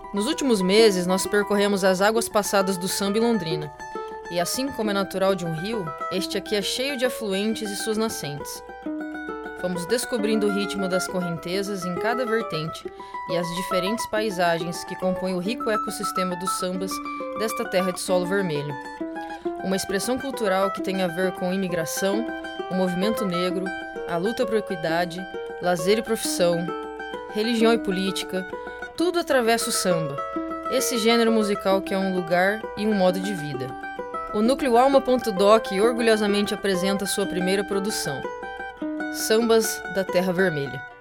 Nos últimos meses, nós percorremos as águas passadas do samba em Londrina. E assim como é natural de um rio, este aqui é cheio de afluentes e suas nascentes. Fomos descobrindo o ritmo das correntezas em cada vertente e as diferentes paisagens que compõem o rico ecossistema dos sambas desta terra de solo vermelho. Uma expressão cultural que tem a ver com imigração, o movimento negro, a luta por equidade, lazer e profissão, religião e política, tudo atravessa o samba, esse gênero musical que é um lugar e um modo de vida. O Núcleo Alma.doc orgulhosamente apresenta sua primeira produção, Sambas da Terra Vermelha.